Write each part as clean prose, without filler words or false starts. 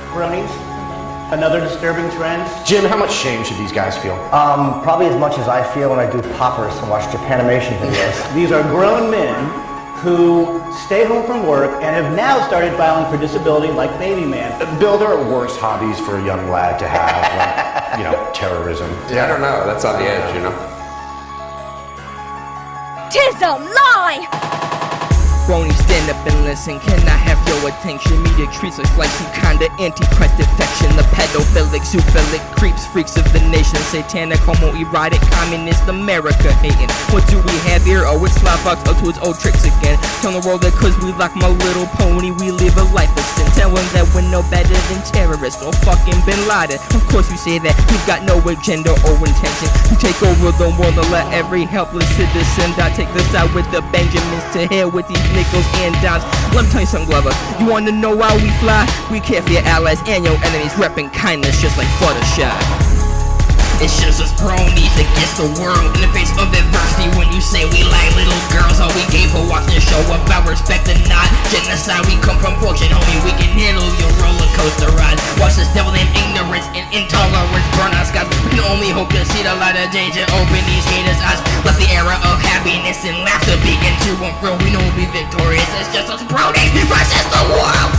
Bronies, another disturbing trend. Jim, how much shame should these guys feel? Probably as much as I feel when I do poppers and watch Japanimation videos. These are grown men who stay home from work and have now started filing for disability like Baby Man. Bill, there are worse hobbies for a young lad to have, like, terrorism. Yeah, I don't know. That's on the edge, you know? 'Tis a lie! Brony, stand up and listen. Can I have your attention? Media treats us like some kinda antichrist infection. The pedophilic, zoophilic creeps, freaks of the nation. Satanic, homoerotic, communist America hating. What do we have here? Oh, it's Slapbox up to its old tricks again. Tell the world that cause we like My Little Pony, we live a life of sin. Tell them that we're no better than terrorists or fucking Bin Laden. Of course we say that we've got no agenda or intention to take over the world and let every helpless citizen die. Take the side with the Benjamins, to hell with these nickels and dimes. Let me tell you something, Glover. You wanna know why we fly? We care for your allies and your enemies, repping kindness just like Fluttershy. It's just us bronies against the world in the face of adversity. When you say we like little girls, all we gave for watching a show about respect and not genocide. We come from fortune, homie, we can handle your roller coaster ride. Watch this devil in ignorance and intolerance burn our skies. We can only hope to see the light of danger open these haters' eyes. Let the era of happiness and laughter begin to unfurl. We know we'll be victorious. It's just us bronies versus the world.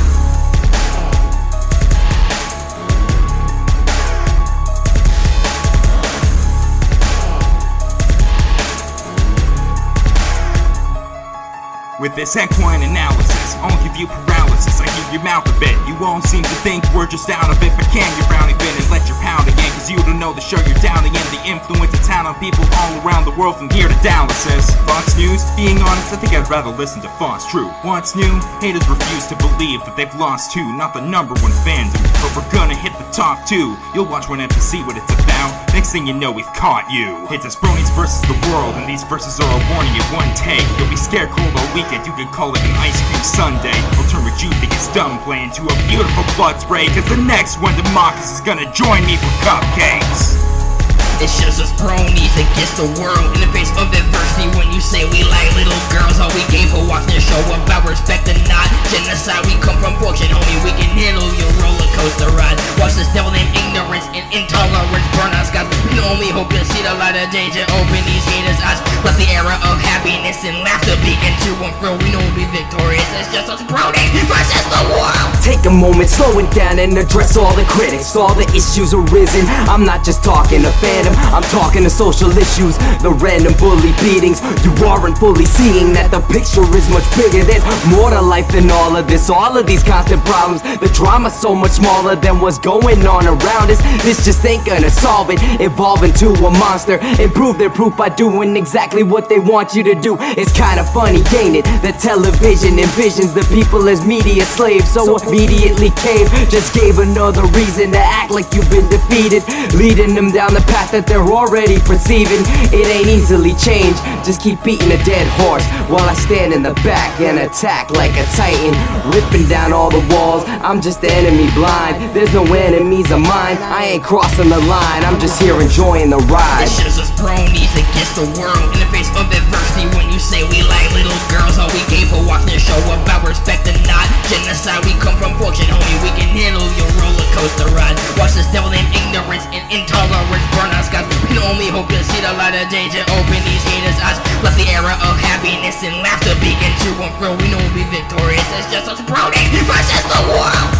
With this equine analysis, I'll give you paralysis. I hear your mouth a bit. You won't seem to think we're just out of it, but can you brownie bin and let your pound again? Cause you don't know the show you're down again. The influence of town on people all around the world from here to Dallas. Fox News? Being honest, I think I'd rather listen to Fox True. What's new? Haters refuse to believe that they've lost two, not the #1 fandom. But we're gonna hit the top 2. You'll watch one to see what it's about. Next thing you know, we've caught you. It's us bronies versus the world, and these verses are a warning in one take. You'll be scared cold all weekend. You could call it an ice cream sundae. I'll turn what you think is dumb play into a beautiful blood spray. Cause the next one to mock us is gonna join me for cupcakes. It's just us bronies against the world in the face of adversity. When you say we like little girls, all we gave for watching a show about respect and not genocide. We come from fortune, homie, we can handle your roller coaster ride. Watch this devil in ignorance and intolerance burn our skies. We can only hope to see the light of danger open these haters' eyes. Let the era of happiness and laughter begin to unfurl. We know we'll be victorious. It's just us bronies versus the world. Take a moment, slow it down and address all the critics. All the issues arisen. I'm not just talking to fandom, I'm talking to social issues. The random bully beatings. You aren't fully seeing that the picture is much bigger. There's more to life than all of this. All of these constant problems. The drama's so much smaller than what's going on around us. This just ain't gonna solve it. Evolve into a monster. Improve their proof by doing exactly what they want you to do. It's kinda funny, ain't it? The television envisions the people as media slaves, so immediately cave. Just gave another reason to act like you've been defeated, leading them down the path that they're already perceiving. It ain't easily changed. Just keep beating a dead horse while I stand in the back and attack like a titan, ripping down all the walls. I'm just the enemy blind. There's no enemies of mine. I ain't crossing the line. I'm just here enjoying the ride. It's just us bronies against the world in the face of adversity. When you say we like little girls, all we gave for watching a show about respect and not genocide. We come from fortune, homie, we can handle your roller coaster ride. Watch this devil in ignorance and intolerance burn our skies. We can only hope to see the light of danger open these haters' eyes. Let the era of happiness and laughter begin to unfurl. We know we'll be victorious. It's just us bronies versus the world.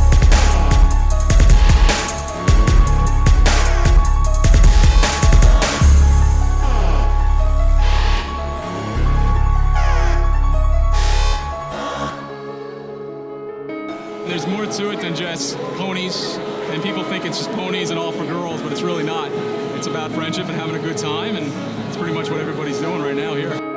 There's more to it than just ponies, and people think it's just ponies and all for girls, but it's really not. It's about friendship and having a good time, and it's pretty much what everybody's doing right now here.